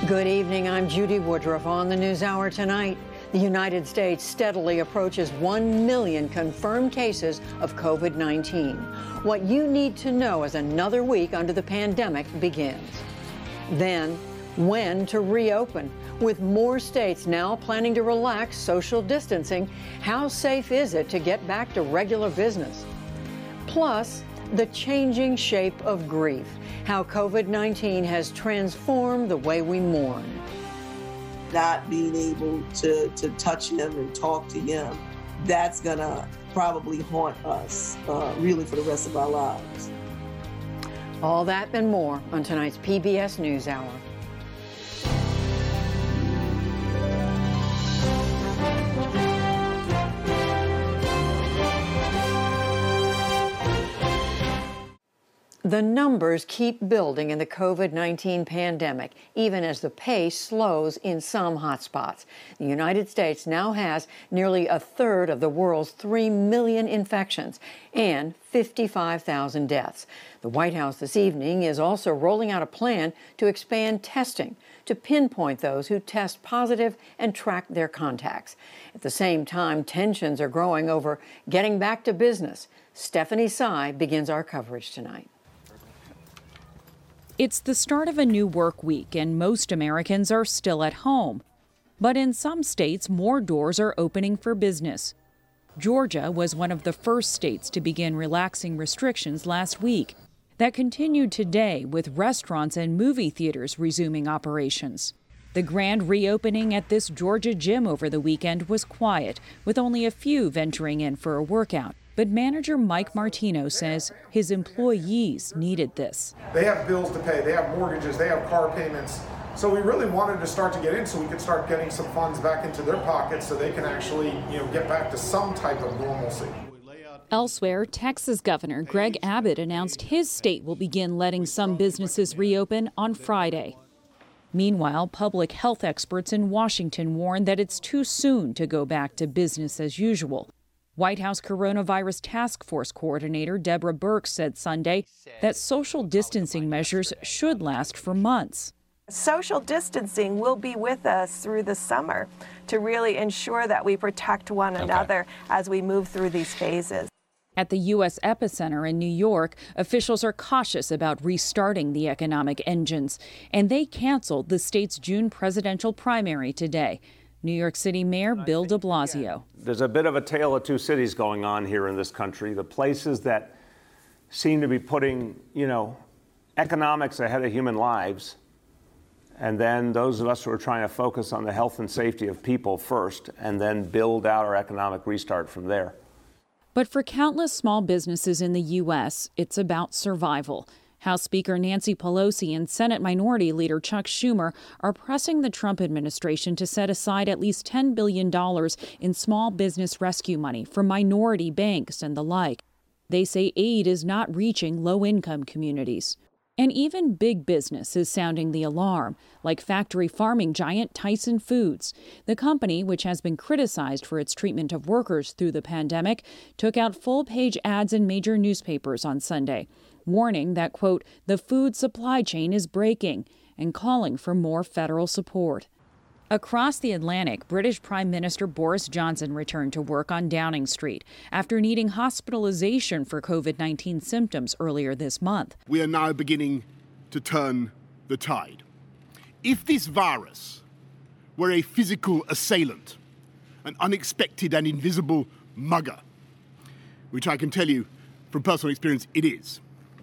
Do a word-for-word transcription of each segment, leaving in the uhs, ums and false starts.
Good evening. I'm Judy Woodruff. On the NewsHour tonight, the United States steadily approaches one million confirmed cases of COVID nineteen. What you need to know as another week under the pandemic begins. Then, when to reopen. With more states now planning to relax social distancing, how safe is it to get back to regular business? Plus, the changing shape of grief. How COVID nineteen has transformed the way we mourn. Not being able to, to touch him and talk to him, that's gonna probably haunt us uh, really for the rest of our lives. All that and more on tonight's P B S NewsHour. The numbers keep building in the COVID nineteen pandemic, even as the pace slows in some hotspots. The United States now has nearly a third of the world's three million infections and fifty-five thousand deaths. The White House this evening is also rolling out a plan to expand testing to pinpoint those who test positive and track their contacts. At the same time, tensions are growing over getting back to business. Stephanie Sy begins our coverage tonight. It's the start of a new work week, and most Americans are still at home. But in some states, more doors are opening for business. Georgia was one of the first states to begin relaxing restrictions last week. That continued today, with restaurants and movie theaters resuming operations. The grand reopening at this Georgia gym over the weekend was quiet, with only a few venturing in for a workout. But manager Mike Martino says his employees needed this. They have bills to pay, they have mortgages, they have car payments. So we really wanted to start to get in so we could start getting some funds back into their pockets so they can actually, you know, get back to some type of normalcy. Elsewhere, Texas Governor Greg Abbott announced his state will begin letting some businesses reopen on Friday. Meanwhile, public health experts in Washington warn that it's too soon to go back to business as usual. White House Coronavirus Task Force Coordinator Deborah Birx said Sunday that social distancing measures should last for months. Social distancing will be with us through the summer to really ensure that we protect one Okay. another as we move through these phases. At the U S epicenter in New York, officials are cautious about restarting the economic engines, and they canceled the state's June presidential primary today. New York City Mayor Bill de Blasio. There's a bit of a tale of two cities going on here in this country. The places that seem to be putting, you know, economics ahead of human lives, and then those of us who are trying to focus on the health and safety of people first, and then build out our economic restart from there. But for countless small businesses in the U S, it's about survival. House Speaker Nancy Pelosi and Senate Minority Leader Chuck Schumer are pressing the Trump administration to set aside at least ten billion dollars in small business rescue money for minority banks and the like. They say aid is not reaching low-income communities. And even big business is sounding the alarm, like factory farming giant Tyson Foods. The company, which has been criticized for its treatment of workers through the pandemic, took out full-page ads in major newspapers on Sunday, warning that, quote, the food supply chain is breaking and calling for more federal support. Across the Atlantic, British Prime Minister Boris Johnson returned to work on Downing Street after needing hospitalization for COVID nineteen symptoms earlier this month. We are now beginning to turn the tide. If this virus were a physical assailant, an unexpected and invisible mugger, which I can tell you from personal experience it is,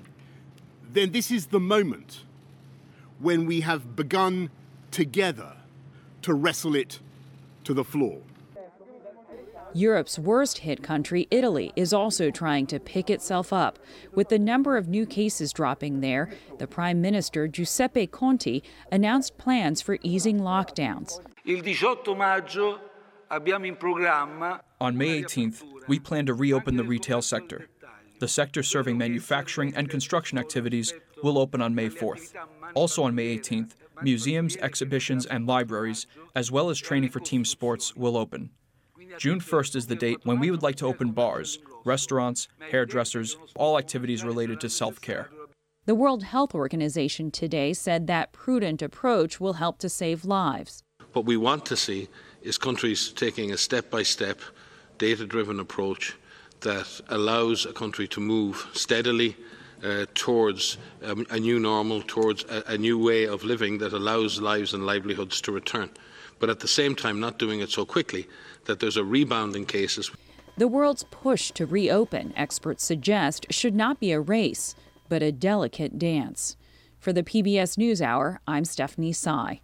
then this is the moment when we have begun together to wrestle it to the floor. Europe's worst-hit country, Italy, is also trying to pick itself up. With the number of new cases dropping there, the Prime Minister, Giuseppe Conte, announced plans for easing lockdowns. On May eighteenth, we plan to reopen the retail sector. The sector serving manufacturing and construction activities will open on May fourth. Also on May eighteenth, museums, exhibitions, and libraries, as well as training for team sports, will open. June first is the date when we would like to open bars, restaurants, hairdressers, all activities related to self-care. The World Health Organization today said that prudent approach will help to save lives. What we want to see is countries taking a step-by-step, data-driven approach that allows a country to move steadily uh, towards um, a new normal, towards a, a new way of living that allows lives and livelihoods to return. But at the same time, not doing it so quickly that there's a rebound in cases. The world's push to reopen, experts suggest, should not be a race, but a delicate dance. For the P B S NewsHour, I'm Stephanie Sy.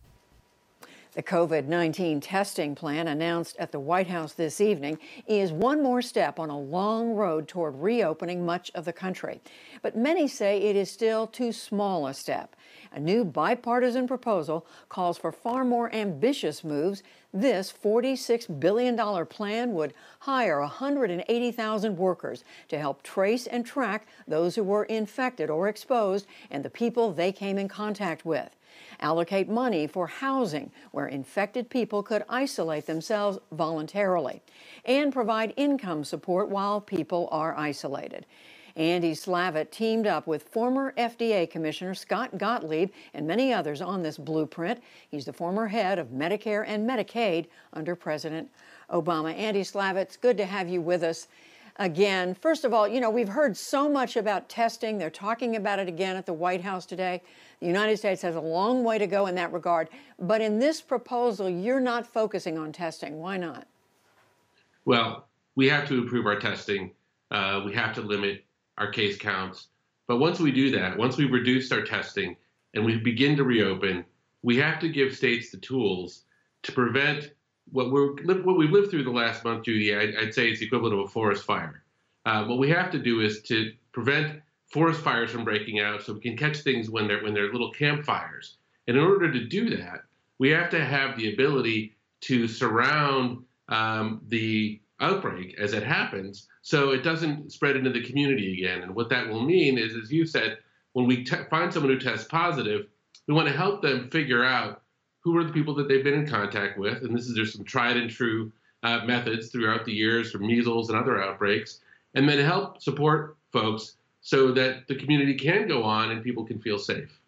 The COVID nineteen testing plan announced at the White House this evening is one more step on a long road toward reopening much of the country. But many say it is still too small a step. A new bipartisan proposal calls for far more ambitious moves. This forty-six billion dollars plan would hire one hundred eighty thousand workers to help trace and track those who were infected or exposed and the people they came in contact with. Allocate money for housing where infected people could isolate themselves voluntarily, and provide income support while people are isolated. Andy Slavitt teamed up with former F D A Commissioner Scott Gottlieb and many others on this blueprint. He's the former head of Medicare and Medicaid under President Obama. Andy Slavitt, it's good to have you with us again. First of all, you know, we've heard so much about testing. They're talking about it again at the White House today. The United States has a long way to go in that regard. But in this proposal, you're not focusing on testing. Why not? Well, we have to improve our testing. Uh, we have to limit our case counts. But once we do that, once we've reduced our testing and we begin to reopen, we have to give states the tools to prevent what we're what we've lived through the last month, Judy. I'd, I'd say it's the equivalent of a forest fire. Uh, what we have to do is to prevent forest fires from breaking out, so we can catch things when they're when they're little campfires. And in order to do that, we have to have the ability to surround um, the outbreak as it happens, so it doesn't spread into the community again. And what that will mean is, as you said, when we te- find someone who tests positive, we want to help them figure out who are the people that they've been in contact with. And this is there's some tried and true uh, methods throughout the years for measles and other outbreaks, and then help support folks so that the community can go on and people can feel safe.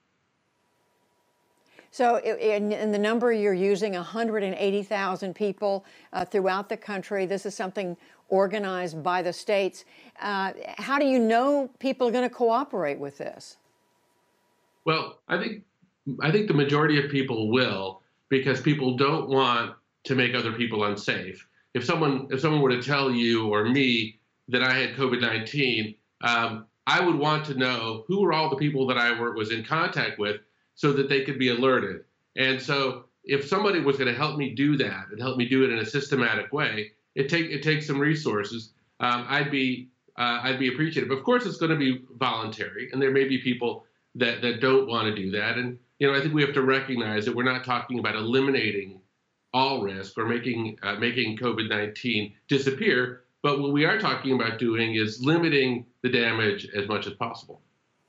So in, in the number you're using, one hundred eighty thousand people uh, throughout the country, this is something organized by the states. Uh, how do you know people are going to cooperate with this? Well, I think I think the majority of people will, because people don't want to make other people unsafe. If someone if someone were to tell you or me that I had COVID nineteen, um, I would want to know who were all the people that I were, was in contact with, so that they could be alerted. And so if somebody was going to help me do that and help me do it in a systematic way, it take it takes some resources. Um, I'd be uh, I'd be appreciative. Of course, it's going to be voluntary, and there may be people that that don't want to do that. And you know, I think we have to recognize that we're not talking about eliminating all risk or making uh, making COVID nineteen disappear. But what we are talking about doing is limiting the damage as much as possible.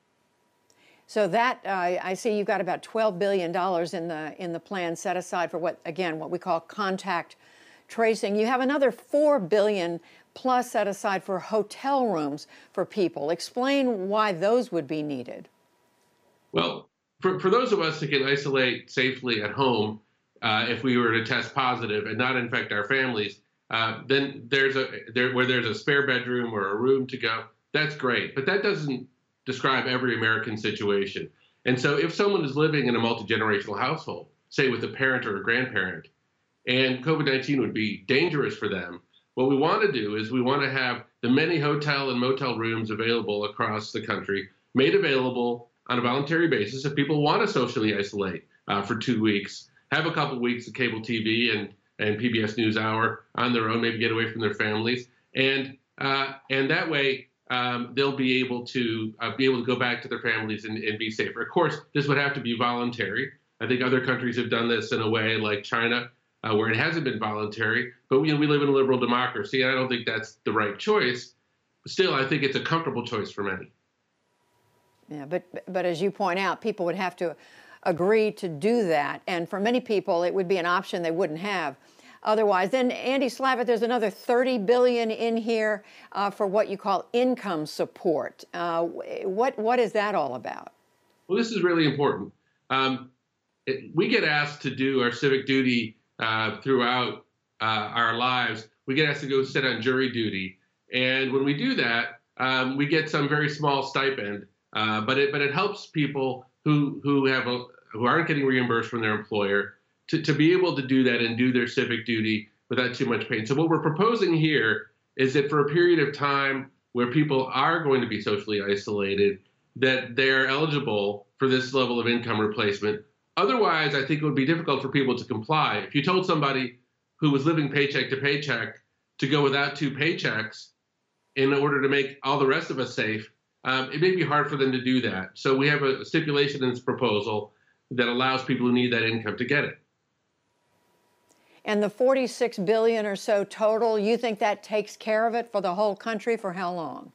So that, uh, I see you've got about twelve billion dollars in the in the plan set aside for what, again, what we call contact tracing. You have another four billion dollars plus set aside for hotel rooms for people. Explain why those would be needed. Well, for, for those of us who can isolate safely at home, uh, if we were to test positive and not infect our families, uh, then there's a there where there's a spare bedroom or a room to go. That's great, but that doesn't describe every American situation. And so if someone is living in a multi-generational household, say with a parent or a grandparent, and COVID nineteen would be dangerous for them, what we want to do is we want to have the many hotel and motel rooms available across the country made available on a voluntary basis. If people want to socially isolate uh, for two weeks, have a couple weeks of cable T V and, and P B S NewsHour on their own, maybe get away from their families. And, uh, and that way, Um, they'll be able to uh, be able to go back to their families and, and be safer. Of course, this would have to be voluntary. I think other countries have done this in a way like China, uh, where it hasn't been voluntary. But you know, we live in a liberal democracy, and I don't think that's the right choice. But still, I think it's a comfortable choice for many. Yeah, but but as you point out, people would have to agree to do that, and for many people, it would be an option they wouldn't have. otherwise. Then, Andy Slavitt, there's another thirty billion dollars in here uh, for what you call income support. Uh, what what is that all about? Well, this is really important. Um, it, we get asked to do our civic duty uh, throughout uh, our lives. We get asked to go sit on jury duty, and when we do that, um, we get some very small stipend. Uh, but it but it helps people who who have a, who aren't getting reimbursed from their employer to, to be able to do that and do their civic duty without too much pain. So what we're proposing here is that for a period of time where people are going to be socially isolated, that they're eligible for this level of income replacement. Otherwise, I think it would be difficult for people to comply. If you told somebody who was living paycheck to paycheck to go without two paychecks in order to make all the rest of us safe, um, it may be hard for them to do that. So we have a stipulation in this proposal that allows people who need that income to get it. And the forty-six billion dollars or so total, you think that takes care of it for the whole country for how long?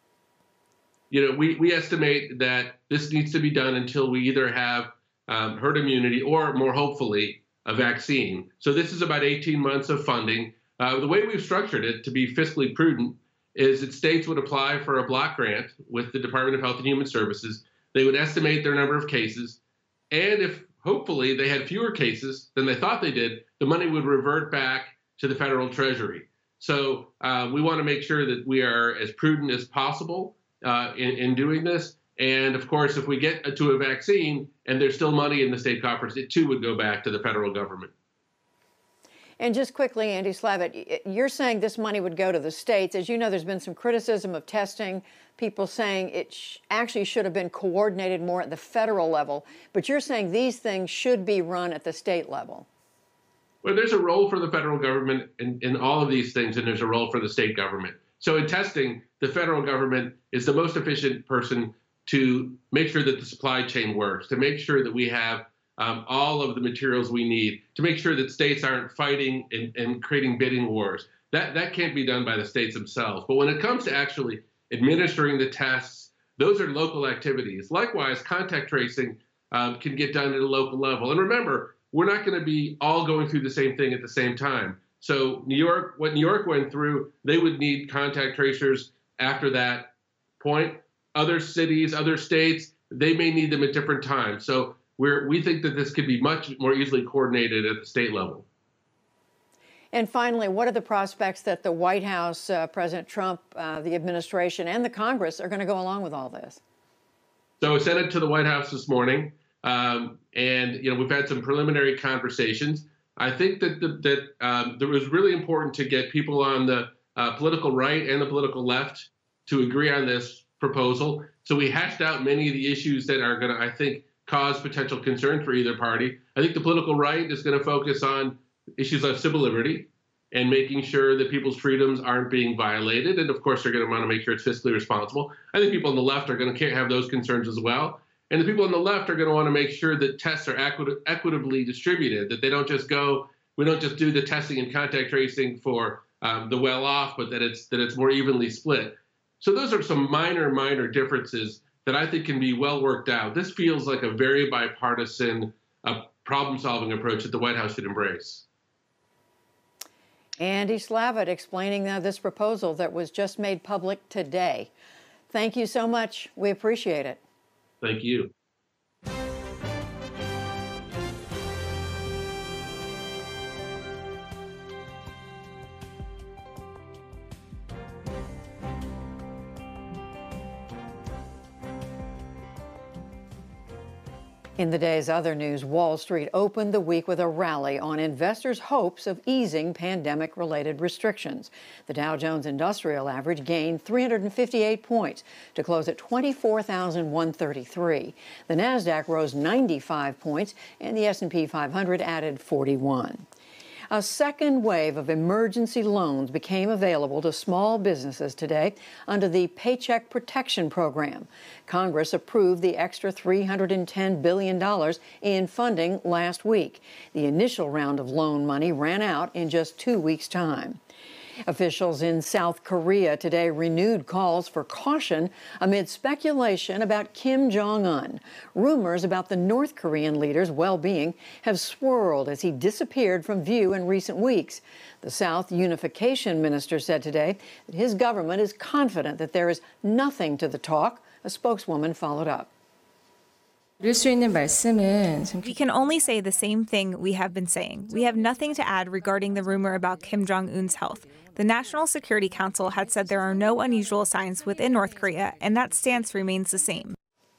You know, we, we estimate that this needs to be done until we either have um, herd immunity or, more hopefully, a vaccine. So this is about eighteen months of funding. Uh, the way we've structured it to be fiscally prudent is that states would apply for a block grant with the Department of Health and Human Services. They would estimate their number of cases. And if hopefully they had fewer cases than they thought they did, the money would revert back to the federal treasury. So uh, we want to make sure that we are as prudent as possible uh, in, in doing this. And of course, if we get to a vaccine and there's still money in the state coffers, it too would go back to the federal government. And just quickly, Andy Slavitt, you're saying this money would go to the states. As you know, there's been some criticism of testing, people saying it sh- actually should have been coordinated more at the federal level. But you're saying these things should be run at the state level. Well, there's a role for the federal government in, in all of these things, and there's a role for the state government. So in testing, the federal government is the most efficient person to make sure that the supply chain works, to make sure that we have Um, all of the materials we need, to make sure that states aren't fighting and, and creating bidding wars. That that can't be done by the states themselves. But when it comes to actually administering the tests, those are local activities. Likewise, contact tracing um, can get done at a local level. And remember, we're not going to be all going through the same thing at the same time. So New York, what New York went through, they would need contact tracers after that point. Other cities, other states, they may need them at different times. So We're, we think that this could be much more easily coordinated at the state level. And finally, what are the prospects that the White House, uh, President Trump, uh, the administration, and the Congress are going to go along with all this? So I sent it to the White House this morning, um, and you know we've had some preliminary conversations. I think that the, that um, it was really important to get people on the uh, political right and the political left to agree on this proposal. So we hashed out many of the issues that are going to, I think, cause potential concern for either party. I think the political right is going to focus on issues of civil liberty and making sure that people's freedoms aren't being violated. And of course, they're going to want to make sure it's fiscally responsible. I think people on the left are going to have those concerns as well. And the people on the left are going to want to make sure that tests are equit- equitably distributed, that they don't just go, we don't just do the testing and contact tracing for um, the well-off, but that it's that it's more evenly split. So those are some minor, minor differences that I think can be well worked out. This feels like a very bipartisan uh, problem-solving approach that the White House should embrace. Andy Slavitt explaining uh, this proposal that was just made public today. Thank you so much. We appreciate it. Thank you. In the day's other news, Wall Street opened the week with a rally on investors' hopes of easing pandemic-related restrictions. The Dow Jones Industrial Average gained three hundred fifty-eight points to close at twenty-four thousand one hundred thirty-three. The Nasdaq rose ninety-five points, and the S and P five hundred added forty-one. A second wave of emergency loans became available to small businesses today under the Paycheck Protection Program. Congress approved the extra three hundred ten billion dollars in funding last week. The initial round of loan money ran out in just two weeks' time. Officials in South Korea today renewed calls for caution amid speculation about Kim Jong-un. Rumors about the North Korean leader's well-being have swirled as he disappeared from view in recent weeks. The South Unification Minister said today that his government is confident that there is nothing to the talk. A spokeswoman followed up. We can only say the same thing we have been saying. We have nothing to add regarding the rumor about Kim Jong-un's health. The National Security Council had said there are no unusual signs within North Korea, and that stance remains the same.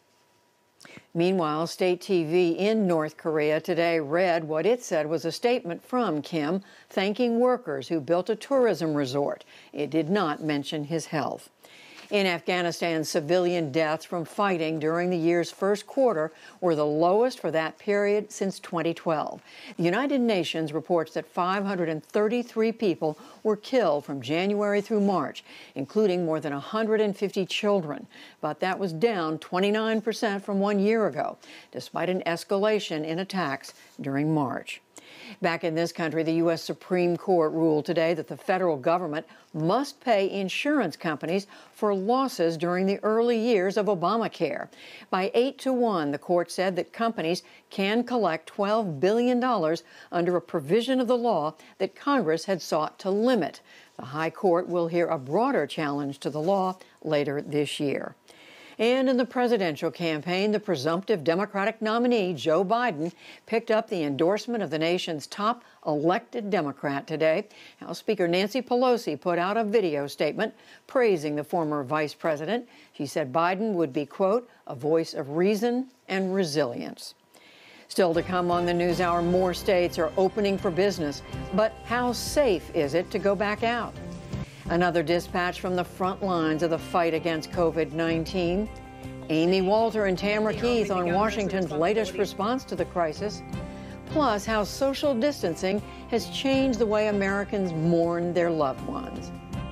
Meanwhile, state T V in North Korea today read what it said was a statement from Kim thanking workers who built a tourism resort. It did not mention his health. In Afghanistan, civilian deaths from fighting during the year's first quarter were the lowest for that period since twenty twelve. The United Nations reports that five hundred thirty-three people were killed from January through March, including more than one hundred fifty children. But that was down twenty-nine percent from one year ago, despite an escalation in attacks during March. Back in this country, the U S Supreme Court ruled today that the federal government must pay insurance companies for losses during the early years of Obamacare. By eight to one, the court said that companies can collect twelve billion dollars under a provision of the law that Congress had sought to limit. The High Court will hear a broader challenge to the law later this year. And in the presidential campaign, the presumptive Democratic nominee, Joe Biden, picked up the endorsement of the nation's top elected Democrat today. House Speaker Nancy Pelosi put out a video statement praising the former vice president. She said Biden would be, quote, a voice of reason and resilience. Still to come on the NewsHour, more states are opening for business. But how safe is it to go back out? Another dispatch from the front lines of the fight against COVID nineteen. Amy Walter and Tamara Keith on Washington's latest response to the crisis. Plus, how social distancing has changed the way Americans mourn their loved ones.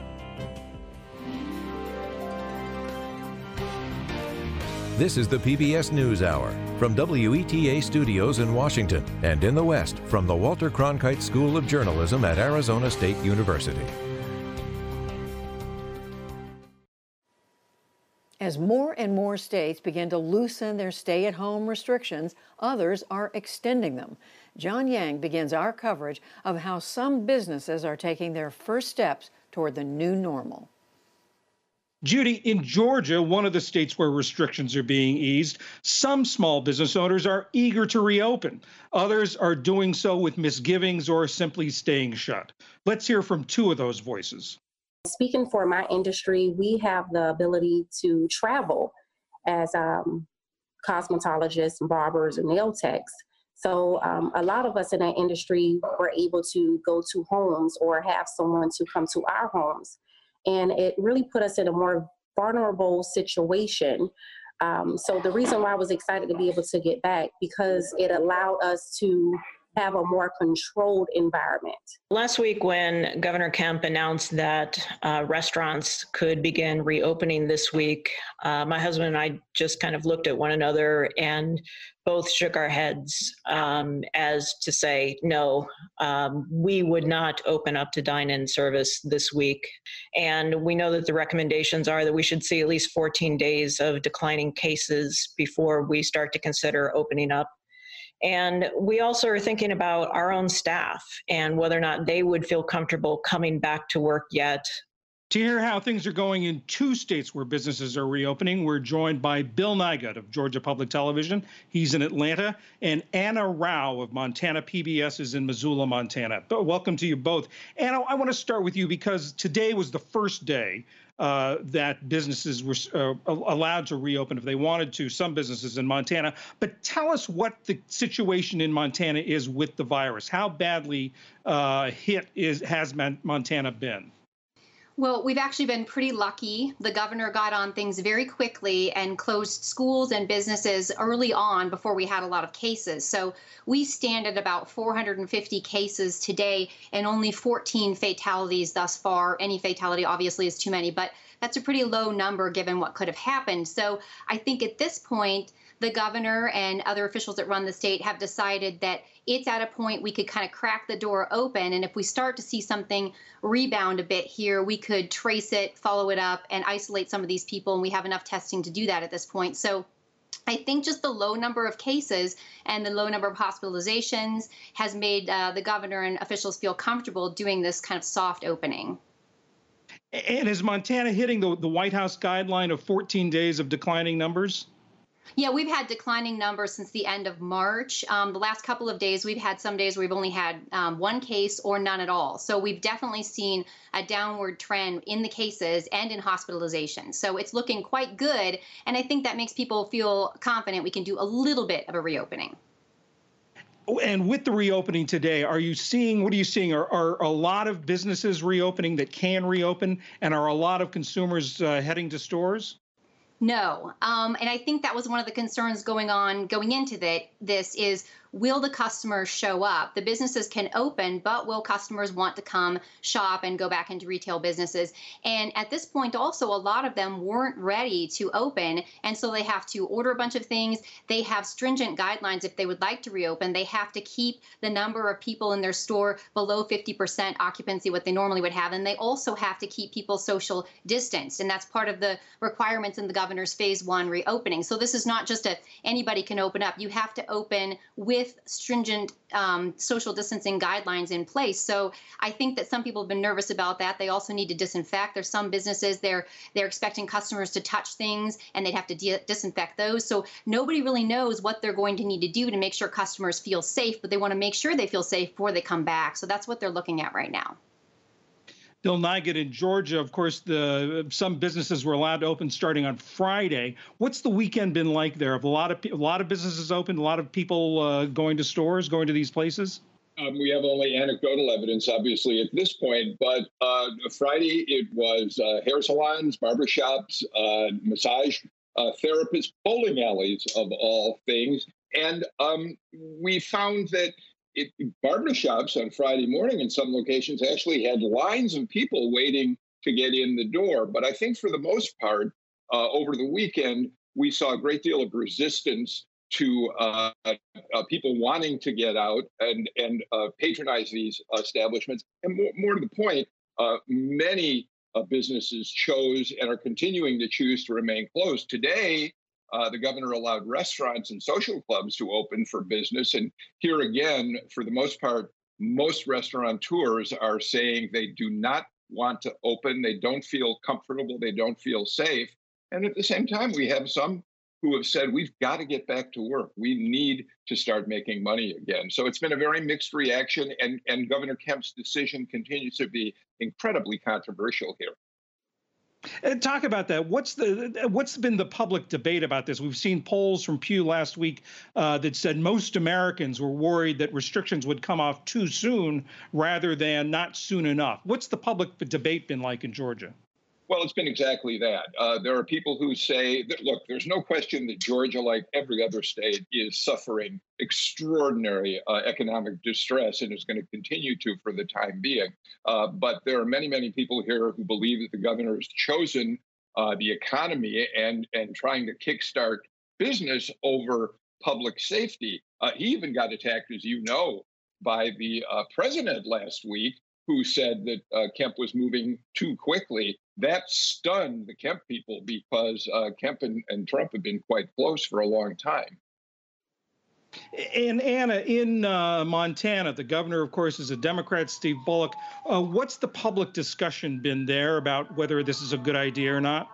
This is the P B S NewsHour from W E T A Studios in Washington and in the West from the Walter Cronkite School of Journalism at Arizona State University. As more and more states begin to loosen their stay-at-home restrictions, others are extending them. John Yang begins our coverage of how some businesses are taking their first steps toward the new normal. Judy, in Georgia, one of the states where restrictions are being eased, some small business owners are eager to reopen. Others are doing so with misgivings or simply staying shut. Let's hear from two of those voices. Speaking for my industry, we have the ability to travel as um, cosmetologists, barbers, and nail techs. So um, a lot of us in that industry were able to go to homes or have someone to come to our homes. And it really put us in a more vulnerable situation. Um, so the reason why I was excited to be able to get back, because it allowed us to have a more controlled environment. Last week when Governor Kemp announced that uh, restaurants could begin reopening this week, uh, my husband and I just kind of looked at one another and both shook our heads um, as to say, no, um, we would not open up to dine-in service this week. And we know that the recommendations are that we should see at least fourteen days of declining cases before we start to consider opening up. And we also are thinking about our own staff and whether or not they would feel comfortable coming back to work yet. To hear how things are going in two states where businesses are reopening, we're joined by Bill Nygut of Georgia Public Television. He's in Atlanta. And Anna Rao of Montana P B S is in Missoula, Montana. But welcome to you both. Anna, I want to start with you because today was the first day Uh, that businesses were uh, allowed to reopen if they wanted to, some businesses in Montana. But tell us what the situation in Montana is with the virus. How badly uh, hit is has Montana been? Well, we've actually been pretty lucky. The governor got on things very quickly and closed schools and businesses early on before we had a lot of cases. So we stand at about four hundred fifty cases today and only fourteen fatalities thus far. Any fatality obviously is too many, but that's a pretty low number given what could have happened. So I think at this point, the governor and other officials that run the state have decided that it's at a point we could kind of crack the door open. And if we start to see something rebound a bit here, we could trace it, follow it up, and isolate some of these people. And we have enough testing to do that at this point. So I think just the low number of cases and the low number of hospitalizations has made uh, the governor and officials feel comfortable doing this kind of soft opening. And is Montana hitting the, the White House guideline of fourteen days of declining numbers? Yeah, we've had declining numbers since the end of March. Um, the last couple of days, we've had some days where we've only had um, one case or none at all. So we've definitely seen a downward trend in the cases and in hospitalization. So it's looking quite good. And I think that makes people feel confident we can do a little bit of a reopening. And with the reopening today, are you seeing, what are you seeing? Are, are a lot of businesses reopening that can reopen? And are a lot of consumers uh, heading to stores? No. Um, and I think that was one of the concerns going on going into that, this is, will the customers show up? The businesses can open, but will customers want to come shop and go back into retail businesses? And at this point, also, a lot of them weren't ready to open. And so they have to order a bunch of things. They have stringent guidelines if they would like to reopen. They have to keep the number of people in their store below fifty percent occupancy, what they normally would have. And they also have to keep people social distanced. And that's part of the requirements in the governor's phase one reopening. So this is not just a anybody can open up. You have to open with with stringent um, social distancing guidelines in place. So I think that some people have been nervous about that. They also need to disinfect. There's some businesses, they're they're expecting customers to touch things and they'd have to de- disinfect those. So nobody really knows what they're going to need to do to make sure customers feel safe, but they want to make sure they feel safe before they come back. So that's what they're looking at right now. Bill Nigut, in Georgia, of course, the some businesses were allowed to open starting on Friday. What's the weekend been like there? Have a lot of a lot of businesses opened? A lot of people uh, going to stores, going to these places? Um, we have only anecdotal evidence, obviously, at this point. But uh, Friday, it was uh, hair salons, barbershops, uh, massage uh, therapists, bowling alleys, of all things. And um, we found that It, barbershops on Friday morning in some locations actually had lines of people waiting to get in the door. But I think for the most part, uh, over the weekend, we saw a great deal of resistance to uh, uh, people wanting to get out and, and uh, patronize these establishments. And more, more to the point, uh, many uh, businesses chose and are continuing to choose to remain closed. Today, Uh, the governor allowed restaurants and social clubs to open for business. And here again, for the most part, most restaurateurs are saying they do not want to open. They don't feel comfortable. They don't feel safe. And at the same time, we have some who have said, we've got to get back to work. We need to start making money again. So it's been a very mixed reaction. And, and Governor Kemp's decision continues to be incredibly controversial here. And talk about that. What's the what's been the public debate about this? We've seen polls from Pew last week uh, that said most Americans were worried that restrictions would come off too soon rather than not soon enough. What's the public debate been like in Georgia? Well, it's been exactly that. Uh, there are people who say that, look, there's no question that Georgia, like every other state, is suffering extraordinary uh, economic distress and is going to continue to for the time being. Uh, but there are many, many people here who believe that the governor has chosen uh, the economy and, and trying to kickstart business over public safety. Uh, he even got attacked, as you know, by the uh, president last week, who said that uh, Kemp was moving too quickly. That stunned the Kemp people because uh, Kemp and, and Trump have been quite close for a long time. And Anna, in uh, Montana, the governor, of course, is a Democrat, Steve Bullock. Uh, what's the public discussion been there about whether this is a good idea or not?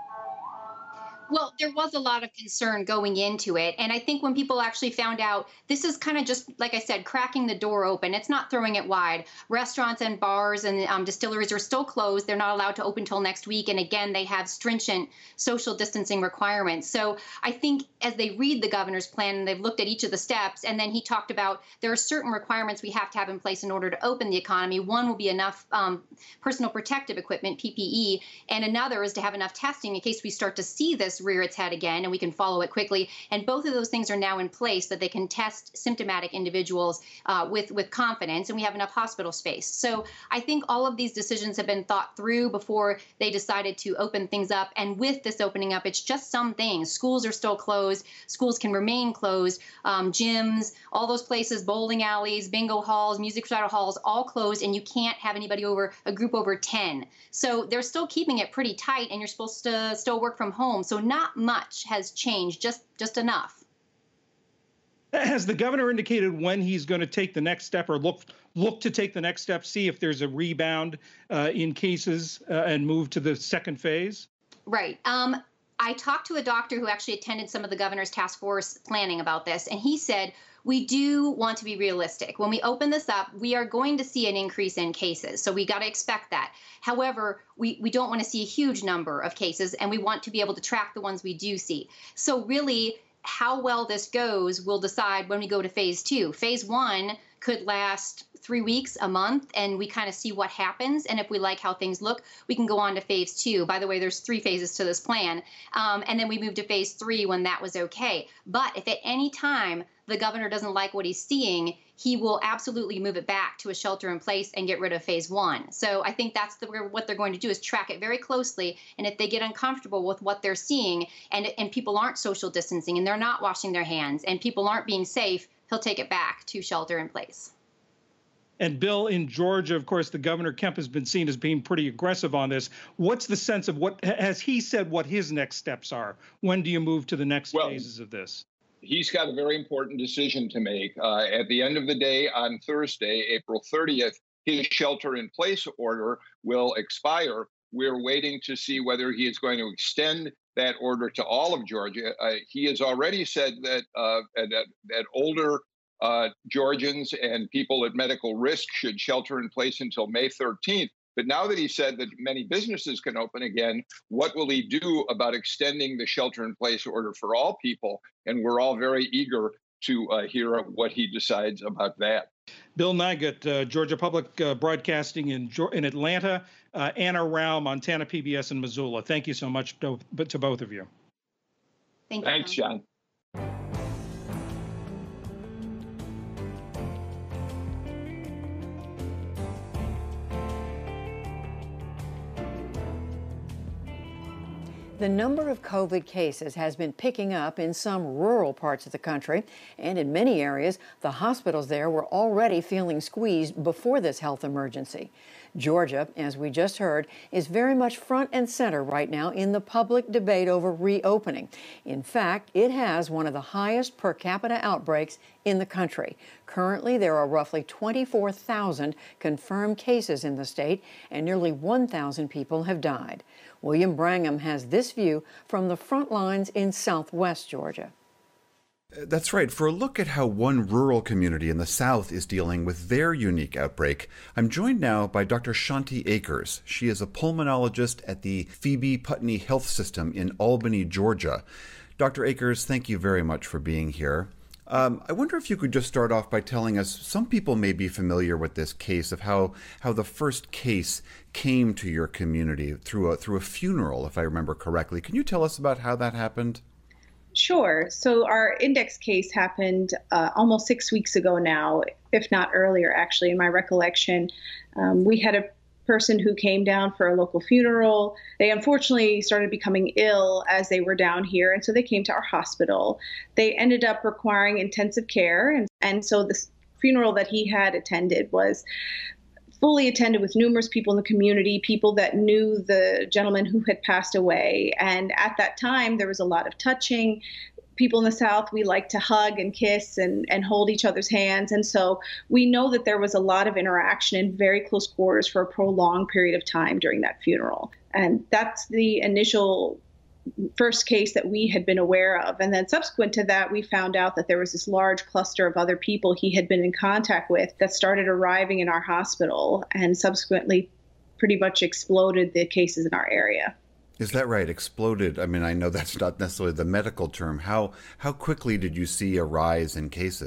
Well, there was a lot of concern going into it. And I think when people actually found out, this is kind of just, like I said, cracking the door open. It's not throwing it wide. Restaurants and bars and um, distilleries are still closed. They're not allowed to open till next week. And again, they have stringent social distancing requirements. So I think as they read the governor's plan, and they've looked at each of the steps, and then he talked about there are certain requirements we have to have in place in order to open the economy. One will be enough um, personal protective equipment, P P E, and another is to have enough testing in case we start to see this rear its head again, and we can follow it quickly. And both of those things are now in place that they can test symptomatic individuals uh, with, with confidence, and we have enough hospital space. So I think all of these decisions have been thought through before they decided to open things up. And with this opening up, it's just some things. Schools are still closed. Schools can remain closed. Um, gyms, all those places, bowling alleys, bingo halls, music recital halls, all closed, and you can't have anybody over, a group over ten. So they're still keeping it pretty tight, and you're supposed to still work from home. So not much has changed, just, just enough. Has the governor indicated when he's going to take the next step, or look look to take the next step, see if there's a rebound uh, in cases uh, and move to the second phase? Right. Um, I talked to a doctor who actually attended some of the governor's task force planning about this, and he said, we do want to be realistic. When we open this up, we are going to see an increase in cases. So we got to expect that. However, we, we don't want to see a huge number of cases, and we want to be able to track the ones we do see. So really, how well this goes will decide when we go to phase two. Phase one could last three weeks, a month, and we kind of see what happens. And if we like how things look, we can go on to phase two. By the way, there's three phases to this plan. Um, and then we move to phase three when that was okay. But if at any time the governor doesn't like what he's seeing, he will absolutely move it back to a shelter in place and get rid of phase one. So I think that's the, what they're going to do, is track it very closely. And if they get uncomfortable with what they're seeing, and, and people aren't social distancing, and they're not washing their hands, and people aren't being safe, he'll take it back to shelter in place. And Bill, in Georgia, of course, the Governor Kemp has been seen as being pretty aggressive on this. What's the sense of what, has he said what his next steps are? When do you move to the next well, phases of this? He's got a very important decision to make. Uh, at the end of the day, on Thursday, April thirtieth, his shelter-in-place order will expire. We're waiting to see whether he is going to extend that order to all of Georgia. Uh, he has already said that uh, that, that older uh, Georgians and people at medical risk should shelter in place until May thirteenth. But now that he said that many businesses can open again, what will he do about extending the shelter-in-place order for all people? And we're all very eager to uh, hear what he decides about that. Bill Nigut, uh, Georgia Public uh, Broadcasting in, in Atlanta, uh, Anna Rao, Montana P B S in Missoula. Thank you so much to, to both of you. Thank you. Thanks, John. The number of COVID cases has been picking up in some rural parts of the country, and in many areas, the hospitals there were already feeling squeezed before this health emergency. Georgia, as we just heard, is very much front and center right now in the public debate over reopening. In fact, it has one of the highest per capita outbreaks in the country. Currently, there are roughly twenty-four thousand confirmed cases in the state, and nearly one thousand people have died. William Brangham has this view from the front lines in southwest Georgia. That's right. For a look at how one rural community in the South is dealing with their unique outbreak, I'm joined now by Doctor Shanti Akers. She is a pulmonologist at the Phoebe Putney Health System in Albany, Georgia. Doctor Akers, thank you very much for being here. Um, I wonder if you could just start off by telling us, some people may be familiar with this case of how, how the first case came to your community through a, through a funeral, if I remember correctly. Can you tell us about how that happened? Sure. So our index case happened uh, almost six weeks ago now, if not earlier, actually, in my recollection. Um, we had a person who came down for a local funeral. They unfortunately started becoming ill as they were down here, and so they came to our hospital. They ended up requiring intensive care, and, and so the funeral that he had attended was fully attended with numerous people in the community, people that knew the gentleman who had passed away. And at that time, there was a lot of touching. People in the South, we like to hug and kiss and, and hold each other's hands. And so we know that there was a lot of interaction in very close quarters for a prolonged period of time during that funeral. And that's the initial first case that we had been aware of. And then subsequent to that, we found out that there was this large cluster of other people he had been in contact with that started arriving in our hospital and subsequently pretty much exploded the cases in our area. Is that right? Exploded. I mean, I know that's not necessarily the medical term. How how quickly did you see a rise in cases?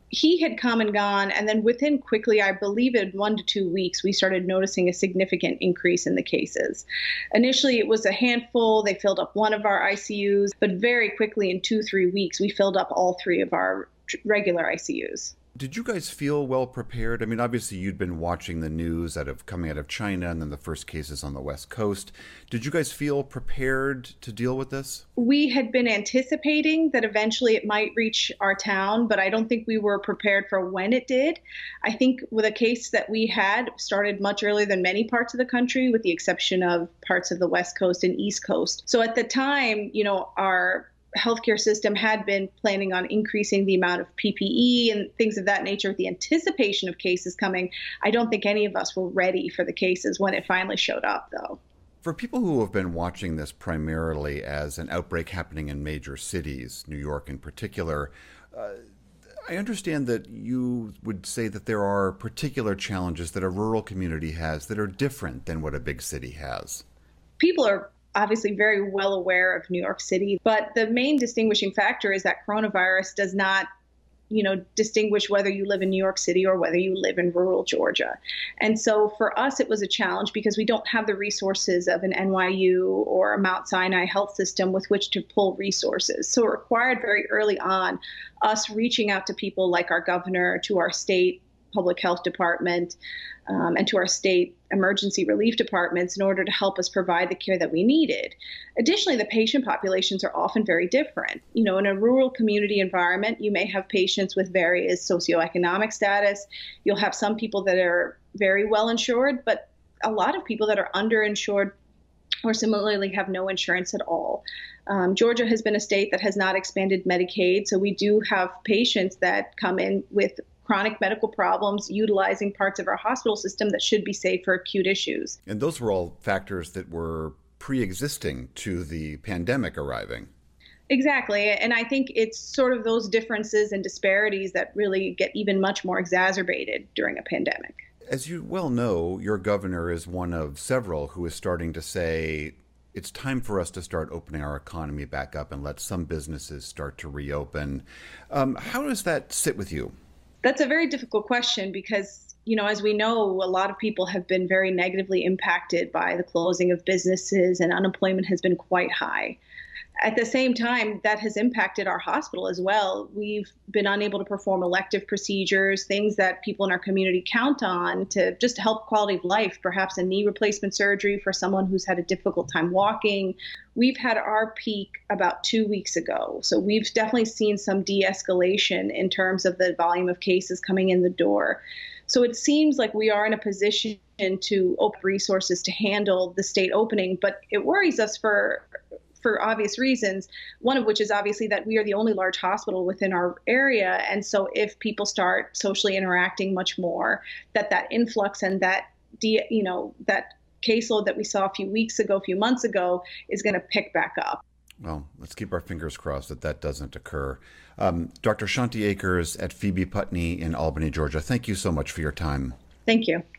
he had come and gone, and then within quickly, I believe in one to two weeks, we started noticing a significant increase in the cases. Initially, it was a handful. They filled up one of our I C Us, but very quickly, in two, three weeks, we filled up all three of our regular I C Us. Did you guys feel well prepared? I mean, obviously you'd been watching the news out of coming out of China and then the first cases on the West Coast. Did you guys feel prepared to deal with this? We had been anticipating that eventually it might reach our town, but I don't think we were prepared for when it did. I think with a case that we had started much earlier than many parts of the country, with the exception of parts of the West Coast and East Coast. So at the time, you know, our healthcare system had been planning on increasing the amount of P P E and things of that nature with the anticipation of cases coming. I don't think any of us were ready for the cases when it finally showed up, though. For people who have been watching this primarily as an outbreak happening in major cities, New York in particular, uh, I understand that you would say that there are particular challenges that a rural community has that are different than what a big city has. People are obviously very well aware of New York City, but the main distinguishing factor is that coronavirus does not, you know, distinguish whether you live in New York City or whether you live in rural Georgia. And so for us, it was a challenge because we don't have the resources of an N Y U or a Mount Sinai health system with which to pull resources. So it required very early on us reaching out to people like our governor, to our state public health department, um, and to our state emergency relief departments in order to help us provide the care that we needed. Additionally, the patient populations are often very different. You know, in a rural community environment, you may have patients with various socioeconomic status. You'll have some people that are very well insured, but a lot of people that are underinsured or similarly have no insurance at all. Um, Georgia has been a state that has not expanded Medicaid, so we do have patients that come in with chronic medical problems utilizing parts of our hospital system that should be saved for acute issues. And those were all factors that were pre-existing to the pandemic arriving. Exactly. And I think it's sort of those differences and disparities that really get even much more exacerbated during a pandemic. As you well know, your governor is one of several who is starting to say it's time for us to start opening our economy back up and let some businesses start to reopen. Um, how does that sit with you? That's a very difficult question because, you know, as we know, a lot of people have been very negatively impacted by the closing of businesses, and unemployment has been quite high. At the same time, that has impacted our hospital as well. We've been unable to perform elective procedures, things that people in our community count on to just help quality of life, perhaps a knee replacement surgery for someone who's had a difficult time walking. We've had our peak about two weeks ago. So we've definitely seen some de-escalation in terms of the volume of cases coming in the door. So it seems like we are in a position to open resources to handle the state opening, but it worries us for for obvious reasons, one of which is obviously that we are the only large hospital within our area. And so if people start socially interacting much more, that that influx and that, de, you know, that caseload that we saw a few weeks ago, a few months ago, is going to pick back up. Well, let's keep our fingers crossed that that doesn't occur. Um, Doctor Shanti Akers at Phoebe Putney in Albany, Georgia, thank you so much for your time. Thank you.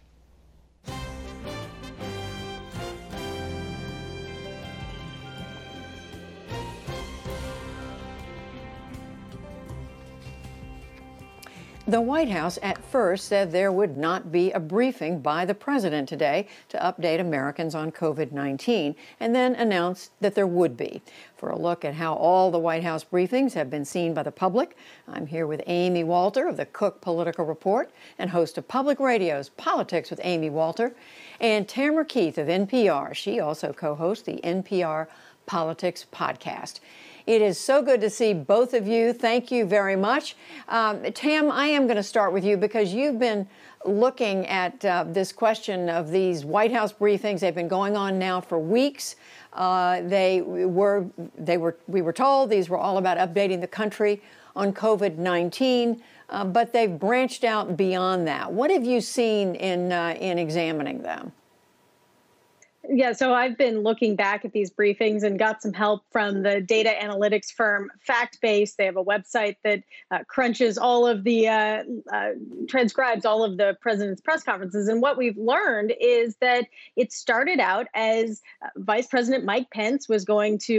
The White House at first said there would not be a briefing by the president today to update Americans on COVID nineteen, and then announced that there would be. For a look at how all the White House briefings have been seen by the public, I'm here with Amy Walter of the Cook Political Report and host of Public Radio's Politics with Amy Walter, and Tamara Keith of N P R. She also co-hosts the N P R Politics podcast. It is so good to see both of you. Thank you very much. Um, Tam, I am going to start with you because you've been looking at uh, this question of these White House briefings. They've been going on now for weeks. Uh, they were, they were, we were told these were all about updating the country on COVID nineteen, uh, but they've branched out beyond that. What have you seen in uh, in examining them? Yeah, so I've been looking back at these briefings and got some help from the data analytics firm FactBase. They have a website that uh, crunches all of the, uh, uh, transcribes all of the president's press conferences. And what we've learned is that it started out as uh, Vice President Mike Pence was going to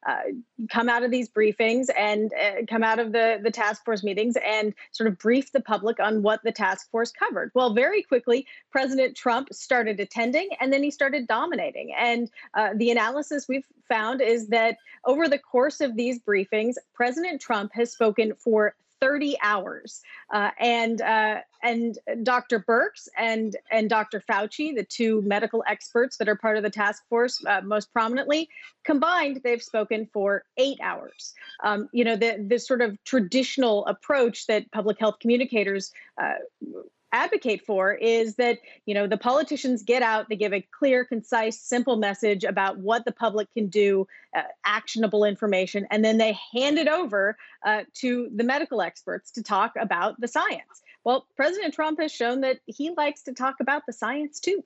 uh, come out of these briefings and uh, come out of the, the task force meetings and sort of brief the public on what the task force covered. Well, very quickly, President Trump started attending, and then he started dominating. And uh, the analysis we've found is that over the course of these briefings, President Trump has spoken for thirty hours. Uh, and uh, and Doctor Birx and, and Doctor Fauci, the two medical experts that are part of the task force uh, most prominently, combined, they've spoken for eight hours. Um, you know, the, the sort of traditional approach that public health communicators uh, advocate for is that, you know, the politicians get out, they give a clear, concise, simple message about what the public can do, uh, actionable information, and then they hand it over uh, to the medical experts to talk about the science. Well, President Trump has shown that he likes to talk about the science too.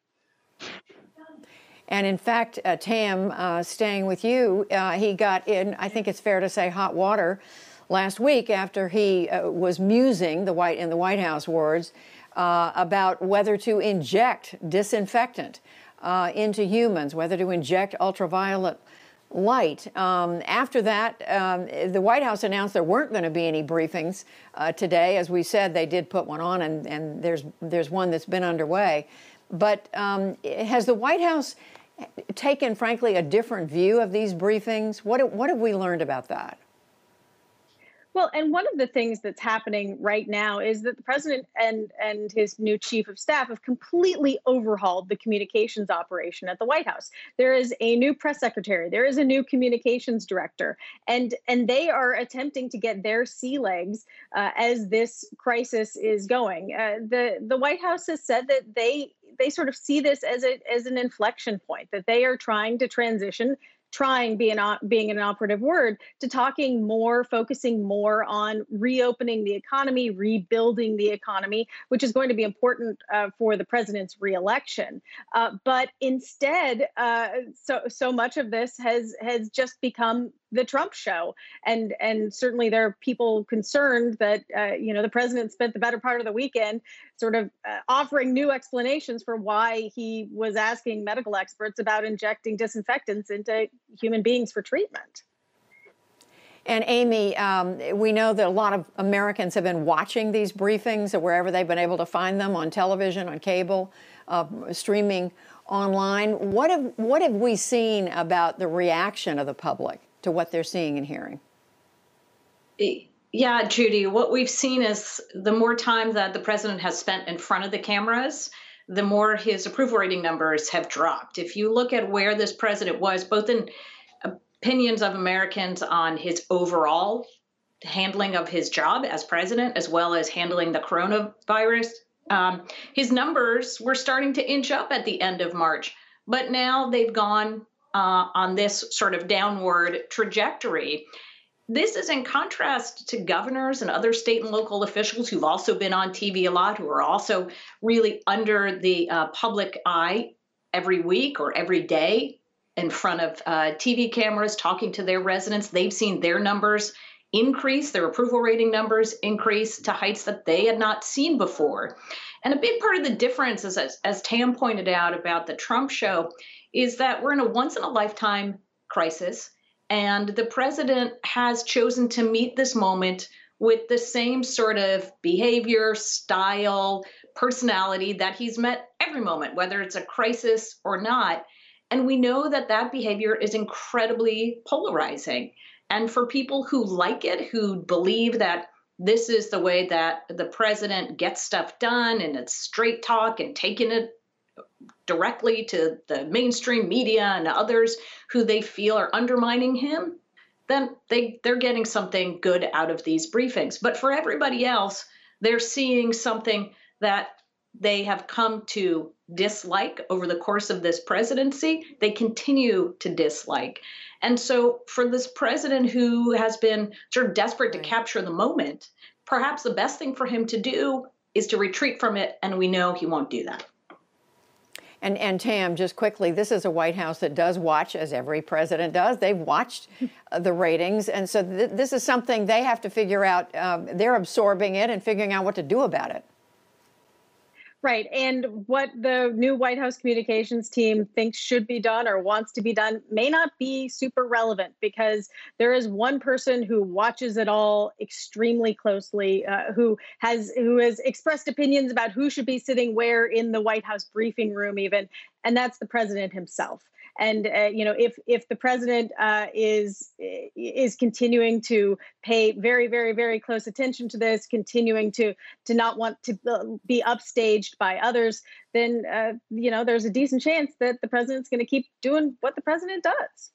And in fact, uh, Tam, uh, staying with you, uh, he got in, I think it's fair to say, hot water last week after he uh, was musing, the White in the White House words, Uh, about whether to inject disinfectant uh, into humans, whether to inject ultraviolet light. Um, after that, um, the White House announced there weren't going to be any briefings uh, today. As we said, they did put one on, and, and there's there's one that's been underway. But um, has the White House taken, frankly, a different view of these briefings? What what have we learned about that? Well, and one of the things that's happening right now is that the president and, and his new chief of staff have completely overhauled the communications operation at the White House. There is a new press secretary. There is a new communications director. And, and they are attempting to get their sea legs uh, as this crisis is going. Uh, the, the White House has said that they, they sort of see this as, a, as an inflection point, that they are trying to transition trying being, being an operative word, to talking more, focusing more on reopening the economy, rebuilding the economy, which is going to be important uh, for the president's reelection. Uh, but instead, uh, so so much of this has has just become the Trump show, and and certainly there are people concerned that uh, you know the president spent the better part of the weekend sort of uh, offering new explanations for why he was asking medical experts about injecting disinfectants into human beings for treatment. And Amy, um, we know that a lot of Americans have been watching these briefings, or wherever they've been able to find them, on television, on cable, uh, streaming online. What have what have we seen about the reaction of the public to what they're seeing and hearing? Yeah, Judy, what we've seen is the more time that the president has spent in front of the cameras, the more his approval rating numbers have dropped. If you look at where this president was, both in opinions of Americans on his overall handling of his job as president, as well as handling the coronavirus, um, his numbers were starting to inch up at the end of March. But now they've gone uh, on this sort of downward trajectory. This is in contrast to governors and other state and local officials who've also been on T V a lot, who are also really under the uh, public eye every week or every day in front of uh, T V cameras, talking to their residents. They've seen their numbers increase, their approval rating numbers increase to heights that they had not seen before. And a big part of the difference is, as, as Tam pointed out about the Trump show, is that we're in a once-in-a-lifetime crisis. And the president has chosen to meet this moment with the same sort of behavior, style, personality that he's met every moment, whether it's a crisis or not. And we know that that behavior is incredibly polarizing. And for people who like it, who believe that this is the way that the president gets stuff done and it's straight talk and taking it directly to the mainstream media and others who they feel are undermining him, then they, they're getting something good out of these briefings. But for everybody else, they're seeing something that they have come to dislike over the course of this presidency. They continue to dislike. And so for this president who has been sort of desperate to capture the moment, perhaps the best thing for him to do is to retreat from it, and we know he won't do that. And, and Tam, just quickly, this is a White House that does watch, as every president does. They've watched uh, the ratings. And so th this is something they have to figure out. Um, they're absorbing it and figuring out what to do about it. Right. And what the new White House communications team thinks should be done or wants to be done may not be super relevant, because there is one person who watches it all extremely closely, uh, who has who has expressed opinions about who should be sitting where in the White House briefing room even, and that's the president himself. And, uh, you know, if if the president uh, is is continuing to pay very, very, very close attention to this, continuing to to not want to be upstaged by others, then, uh, you know, there's a decent chance that the president's going to keep doing what the president does.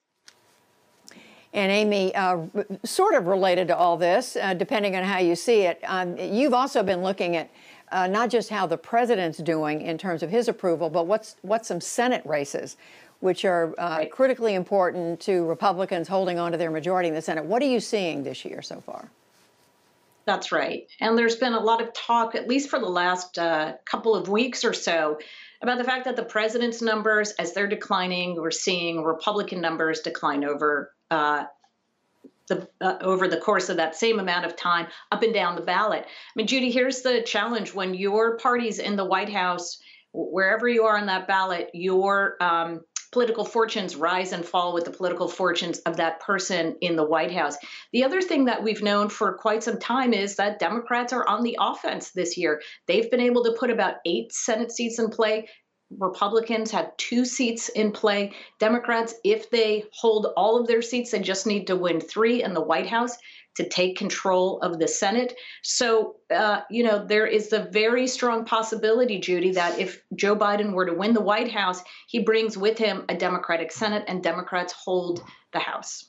And Amy, uh, sort of related to all this, uh, depending on how you see it, um, you've also been looking at uh, not just how the president's doing in terms of his approval, but what's what's some Senate races, which are uh, right. critically important to Republicans holding on to their majority in the Senate. What are you seeing this year so far? That's right. And there's been a lot of talk, at least for the last uh, couple of weeks or so, about the fact that the president's numbers, as they're declining, we're seeing Republican numbers decline over uh, the uh, over the course of that same amount of time, up and down the ballot. I mean, Judy, here's the challenge. When your party's in the White House, wherever you are on that ballot, your um, political fortunes rise and fall with the political fortunes of that person in the White House. The other thing that we've known for quite some time is that Democrats are on the offense this year. They've been able to put about eight Senate seats in play. Republicans had two seats in play. Democrats, if they hold all of their seats, they just need to win three in the White House to take control of the Senate. So, uh, you know, there is the very strong possibility, Judy, that if Joe Biden were to win the White House, he brings with him a Democratic Senate and Democrats hold the House.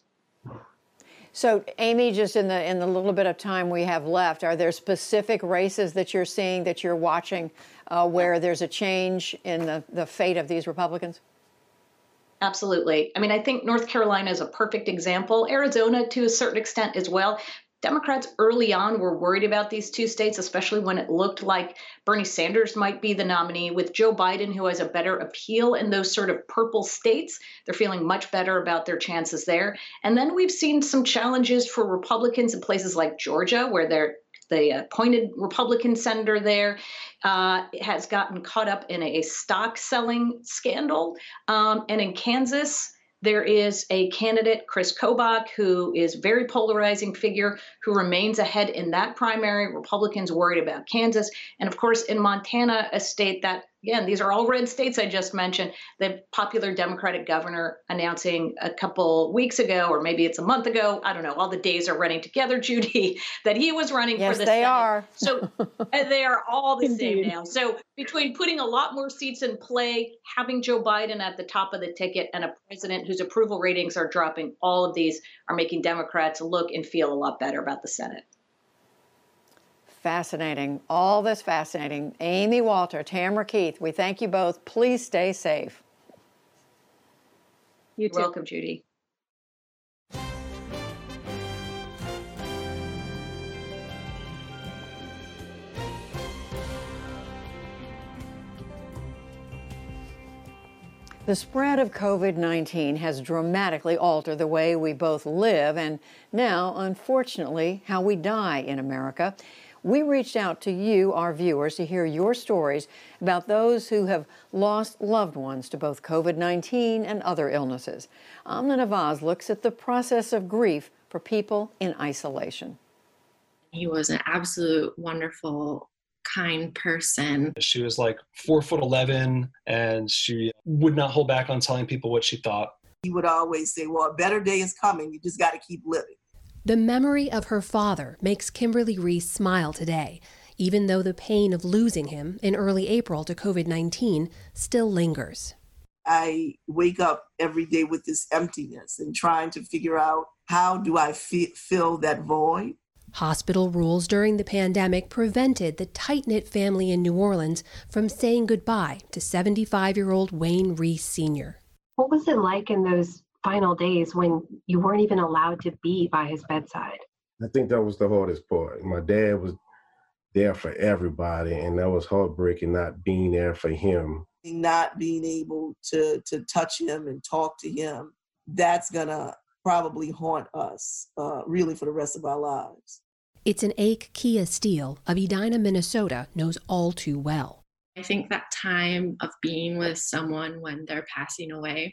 So, Amy, just in the in the little bit of time we have left, are there specific races that you're seeing, that you're watching, uh, where there's a change in the, the fate of these Republicans? Absolutely. I mean, I think North Carolina is a perfect example. Arizona, to a certain extent, as well. Democrats early on were worried about these two states, especially when it looked like Bernie Sanders might be the nominee. With Joe Biden, who has a better appeal in those sort of purple states, they're feeling much better about their chances there. And then we've seen some challenges for Republicans in places like Georgia, where they're the appointed Republican senator there uh, has gotten caught up in a stock selling scandal. Um, and in Kansas, there is a candidate, Chris Kobach, who is a very polarizing figure, who remains ahead in that primary. Republicans worried about Kansas. And of course, in Montana, a state that, again, these are all red states I just mentioned, the popular Democratic governor announcing a couple weeks ago, or maybe it's a month ago, I don't know, all the days are running together, Judy, that he was running yes, for the they Senate. are. So they are all the Indeed. same now. So between putting a lot more seats in play, having Joe Biden at the top of the ticket, and a president whose approval ratings are dropping, all of these are making Democrats look and feel a lot better about the Senate. Fascinating. All this fascinating. Amy Walter, Tamara Keith, we thank you both. Please stay safe. You too. You're welcome, Judy. The spread of COVID nineteen has dramatically altered the way we both live and now, unfortunately, how we die in America. We reached out to you, our viewers, to hear your stories about those who have lost loved ones to both COVID nineteen and other illnesses. Amna Nawaz looks at the process of grief for people in isolation. He was an absolute wonderful, kind person. She was like four foot eleven, and she would not hold back on telling people what she thought. He would always say, well, a better day is coming. You just got to keep living. The memory of her father makes Kimberly Reese smile today, even though the pain of losing him in early April to COVID nineteen still lingers. I wake up every day with this emptiness and trying to figure out, how do I f- fill that void? Hospital rules during the pandemic prevented the tight-knit family in New Orleans from saying goodbye to seventy-five-year-old Wayne Reese Senior What was it like in those final days when you weren't even allowed to be by his bedside? I think that was the hardest part. My dad was there for everybody, and that was heartbreaking not being there for him. Not being able to, to touch him and talk to him, that's going to probably haunt us uh, really for the rest of our lives. It's an ache Kia Steele of Edina, Minnesota knows all too well. I think that time of being with someone when they're passing away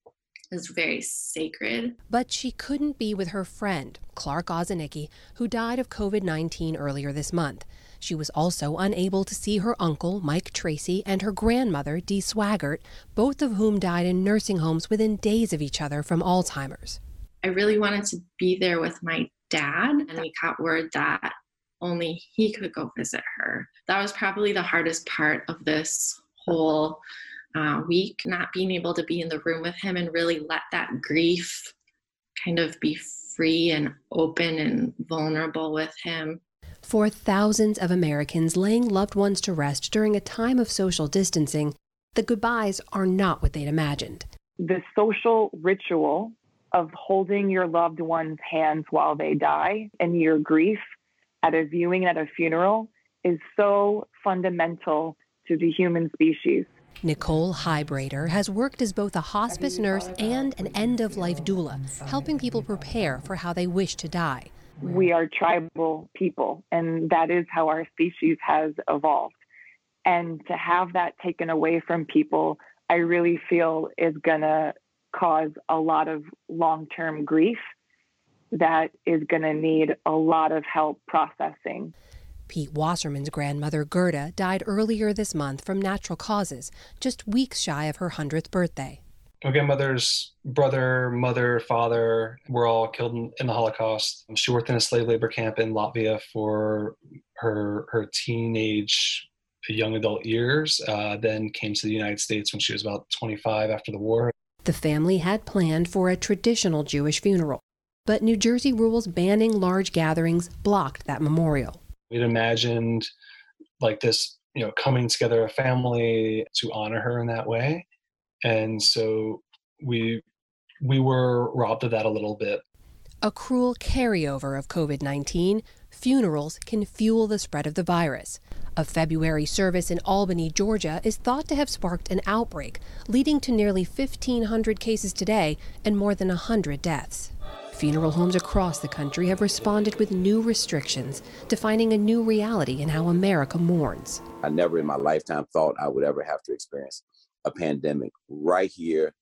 is very sacred. But she couldn't be with her friend, Clark Ozanicki, who died of COVID nineteen earlier this month. She was also unable to see her uncle, Mike Tracy, and her grandmother, Dee Swaggart, both of whom died in nursing homes within days of each other from Alzheimer's. I really wanted to be there with my dad, and we got word that only he could go visit her. That was probably the hardest part of this whole uh, week, not being able to be in the room with him and really let that grief kind of be free and open and vulnerable with him. For thousands of Americans laying loved ones to rest during a time of social distancing, the goodbyes are not what they'd imagined. The social ritual of holding your loved one's hands while they die and your grief at a viewing at a funeral is so fundamental to the human species. Nicole Hybrader has worked as both a hospice nurse and an end-of-life doula, helping people prepare for how they wish to die. We are tribal people, and that is how our species has evolved. And to have that taken away from people, I really feel is going to cause a lot of long-term grief that is going to need a lot of help processing. Pete Wasserman's grandmother, Gerda, died earlier this month from natural causes, just weeks shy of her hundredth birthday. My grandmother's brother, mother, father were all killed in, in the Holocaust. She worked in a slave labor camp in Latvia for her her teenage, young adult years, uh, then came to the United States when she was about twenty-five after the war. The family had planned for a traditional Jewish funeral, but New Jersey rules banning large gatherings blocked that memorial. We'd imagined like this, you know, coming together a family to honor her in that way. And so we we were robbed of that a little bit. A cruel carryover of COVID nineteen, funerals can fuel the spread of the virus. A February service in Albany, Georgia, is thought to have sparked an outbreak, leading to nearly fifteen hundred cases today and more than one hundred deaths. Funeral homes across the country have responded with new restrictions, defining a new reality in how America mourns. I never in my lifetime thought I would ever have to experience a pandemic right here,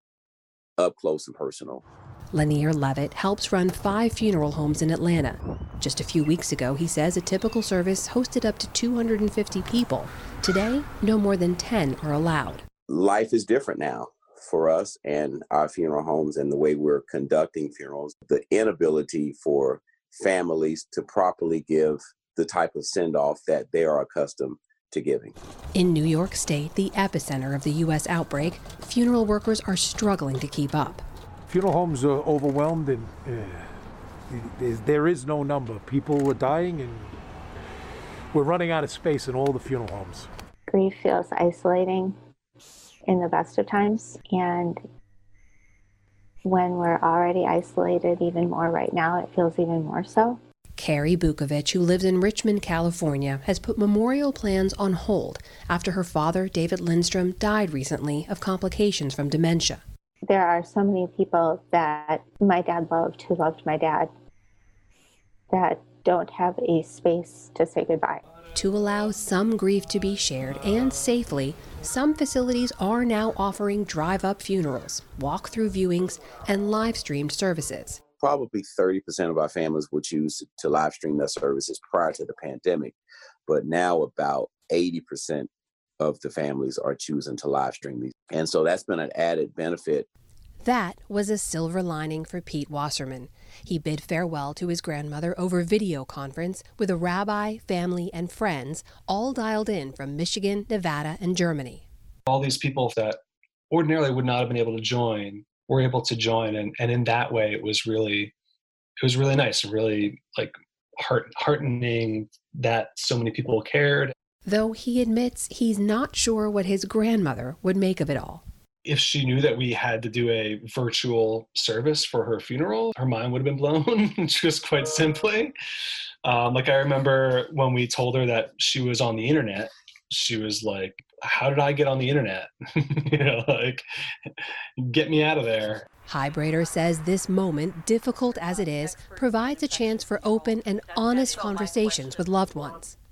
up close and personal. Lanier Levitt helps run five funeral homes in Atlanta. Just a few weeks ago, he says a typical service hosted up to two hundred fifty people. Today, no more than ten are allowed. Life is different now for us and our funeral homes and the way we're conducting funerals. The inability for families to properly give the type of send-off that they are accustomed to giving. In New York State, the epicenter of the U S outbreak, funeral workers are struggling to keep up. Funeral homes are overwhelmed, and uh, there is no number. People are dying, and we're running out of space in all the funeral homes. Grief feels isolating in the best of times, and when we're already isolated even more right now, it feels even more so. Carrie Bukovich, who lives in Richmond, California, has put memorial plans on hold after her father, David Lindstrom, died recently of complications from dementia. There are so many people that my dad loved, who loved my dad, that don't have a space to say goodbye. To allow some grief to be shared and safely, some facilities are now offering drive-up funerals, walk-through viewings, and live-streamed services. Probably thirty percent of our families would choose to live stream their services prior to the pandemic, but now about eighty percent of the families are choosing to live stream these. And so that's been an added benefit. That was a silver lining for Pete Wasserman. He bid farewell to his grandmother over video conference with a rabbi, family, and friends, all dialed in from Michigan, Nevada, and Germany. All these people that ordinarily would not have been able to join were able to join, and, and in that way it was really it was really nice and really like heart heartening that so many people cared. Though he admits he's not sure what his grandmother would make of it all. If she knew that we had to do a virtual service for her funeral, her mind would have been blown, just quite simply. Um, like I remember when we told her that she was on the internet, she was like, how did I get on the internet? you know, like, get me out of there. Hybrader says this moment, difficult as it is, provides a chance for open and honest conversations with loved ones.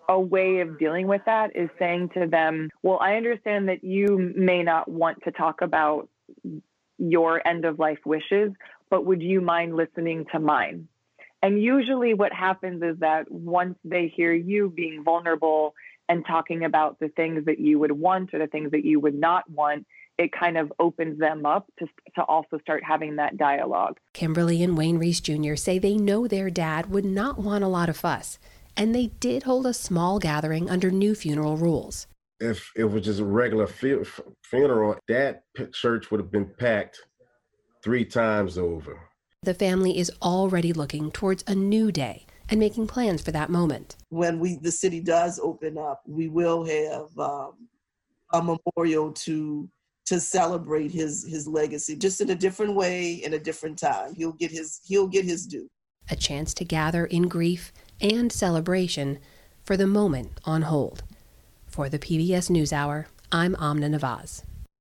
a way of dealing with that is saying to them, well, I understand that you may not want to talk about your end of life wishes, but would you mind listening to mine? And usually what happens is that once they hear you being vulnerable and talking about the things that you would want or the things that you would not want, it kind of opens them up to, to also start having that dialogue. Kimberly and Wayne Reese Junior say they know their dad would not want a lot of fuss, and they did hold a small gathering under new funeral rules. If it was just a regular fu- funeral, that church would have been packed three times over. The family is already looking towards a new day and making plans for that moment. When we the city does open up, we will have um, a memorial to to celebrate his his legacy, just in a different way, in a different time. He'll get his he'll get his due. A chance to gather in grief and celebration for the moment on hold. For the P B S NewsHour, I'm Amna Nawaz.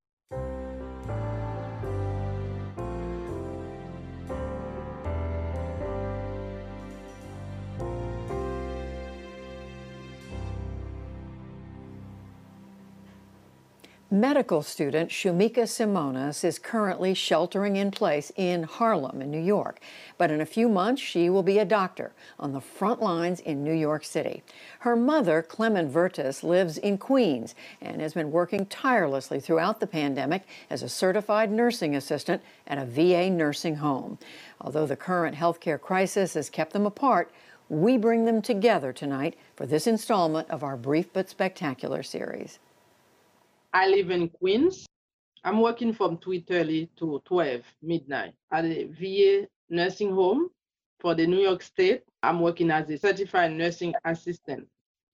Medical student Shumika Simonas is currently sheltering in place in Harlem in New York. But in a few months, she will be a doctor on the front lines in New York City. Her mother, Clement Vertis, lives in Queens and has been working tirelessly throughout the pandemic as a certified nursing assistant at a V A nursing home. Although the current healthcare crisis has kept them apart, we bring them together tonight for this installment of our Brief but Spectacular series. I live in Queens. I'm working from two thirty to twelve midnight at a V A nursing home for the New York State. I'm working as a certified nursing assistant.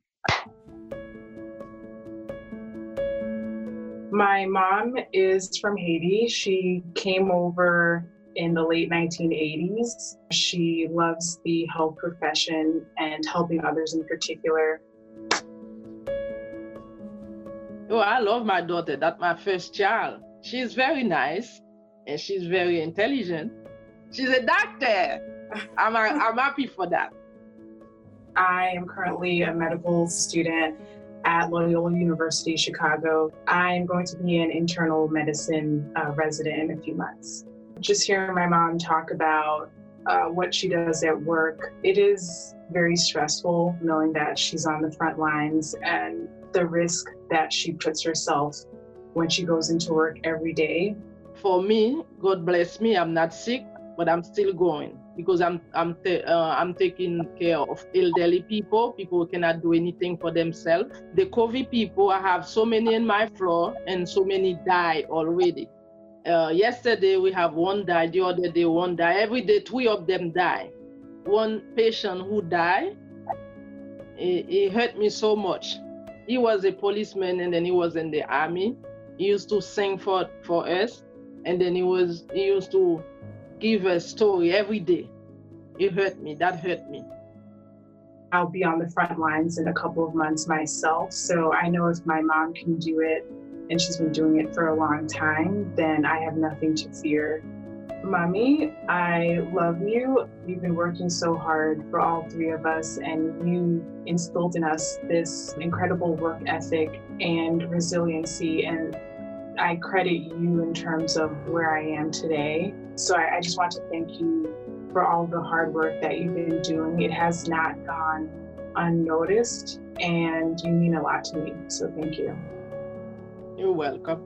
My mom is from Haiti. She came over in the late nineteen eighties. She loves the health profession and helping others in particular. Oh, I love my daughter. That's my first child. She's very nice and she's very intelligent. She's a doctor. I'm, I'm happy for that. I am currently a medical student at Loyola University, Chicago. I'm going to be an internal medicine uh, resident in a few months. Just hearing my mom talk about uh, what she does at work, it is very stressful knowing that she's on the front lines and the risk that she puts herself when she goes into work every day. For me, God bless me, I'm not sick, but I'm still going because I'm I'm ta- uh, I'm taking care of elderly people, people who cannot do anything for themselves. The COVID people, I have so many in my floor and so many die already. Uh, yesterday we have one die, the other day one die. Every day three of them die. One patient who died, it, it hurt me so much. He was a policeman and then he was in the army. He used to sing for, for us and then he was he used to give a story every day. It hurt me, that hurt me. I'll be on the front lines in a couple of months myself, so I know if my mom can do it and she's been doing it for a long time, then I have nothing to fear. Mommy, I love you. You've been working so hard for all three of us, and you instilled in us this incredible work ethic and resiliency, and I credit you in terms of where I am today. So I, I just want to thank you for all the hard work that you've been doing. It has not gone unnoticed, and you mean a lot to me, so thank you. You're welcome.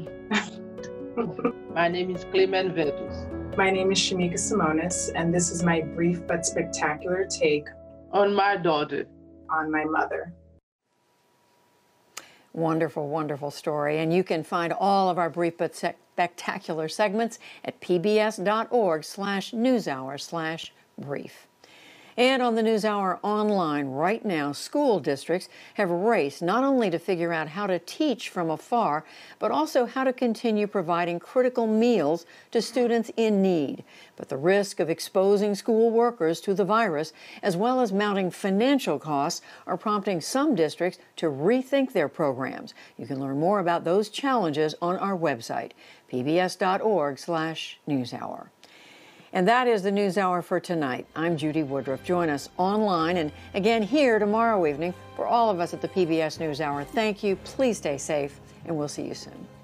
My name is Clement Vertis. My name is Shumika Simonas, and this is my brief but spectacular take on my daughter, on my mother. Wonderful, wonderful story. And you can find all of our brief but spectacular segments at pbs.org slash newshour slash brief. And on the NewsHour online right now, school districts have raced not only to figure out how to teach from afar, but also how to continue providing critical meals to students in need. But the risk of exposing school workers to the virus, as well as mounting financial costs, are prompting some districts to rethink their programs. You can learn more about those challenges on our website, pbs.org slash newshour. And that is the NewsHour for tonight. I'm Judy Woodruff. Join us online and again here tomorrow evening. For all of us at the P B S NewsHour, thank you. Please stay safe, and we'll see you soon.